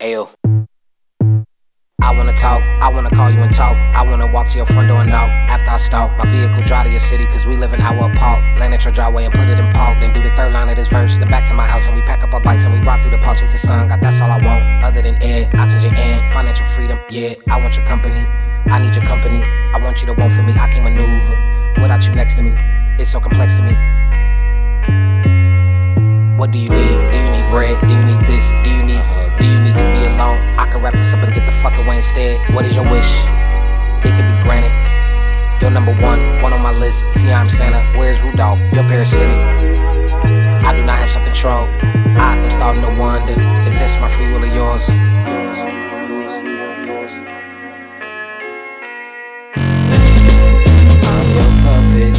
Ayo. I wanna talk, I wanna call you and talk. I wanna walk to your front door and knock. After I stalk, my vehicle drive to your city, cause we live an hour apart. Land at your driveway and put it in park. Then do the third line of this verse. Then back to my house and we pack up our bikes and we ride through the park, chase the sun. God, that's all I want, other than air, oxygen and financial freedom. Yeah, I want your company, I need your company. I want you to want for me, I can't maneuver without you next to me. It's so complex to me. What do you need? Do you need bread? Do you need this? Do you need to be alone? I can wrap this up and get the fuck away instead. What is your wish? It could be granted. You're number one on my list. See, I'm Santa. Where's Rudolph? You're parasitic. I do not have some control. I am starting to wonder, is this my free will or yours? Yours. I'm your puppet.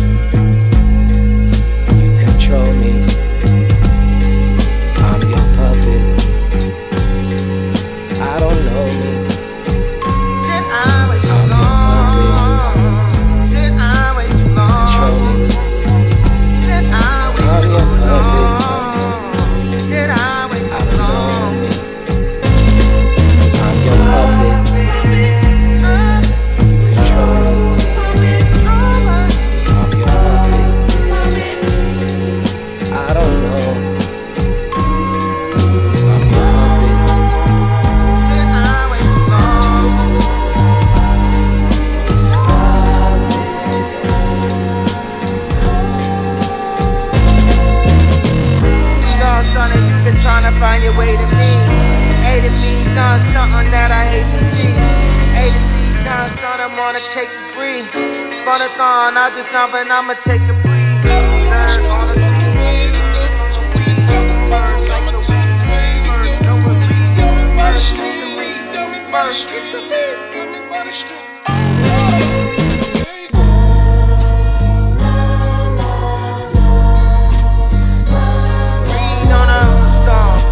You control me. I'm your puppet. I don't know me. Did I wait too long? Did I wait too long? Control me. Did I wait I'm too your puppet. long? Did I wait I too don't know long? me. I'm your puppet. You control me. I'm your puppet. I don't know. I'm your puppet. Did I wait too long? Dog, son, and you been trying to find your way to me. A to B's done something that I hate to see. A to Z done son, I'm on a cake and breathe. Funathon, I just know, but I'ma take a breathe. Learn on the scene, learn on the weed. First like the weed, first know what read. First get the read, first get the read. Read on a stone.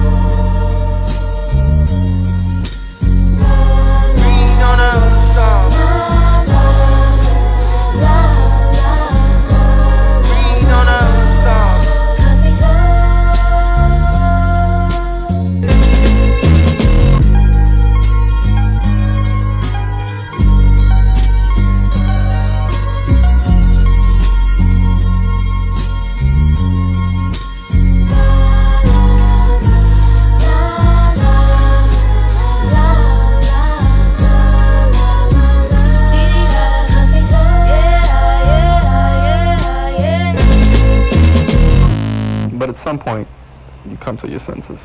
Read on a stone. Read on a stone. But at some point, you come to your senses.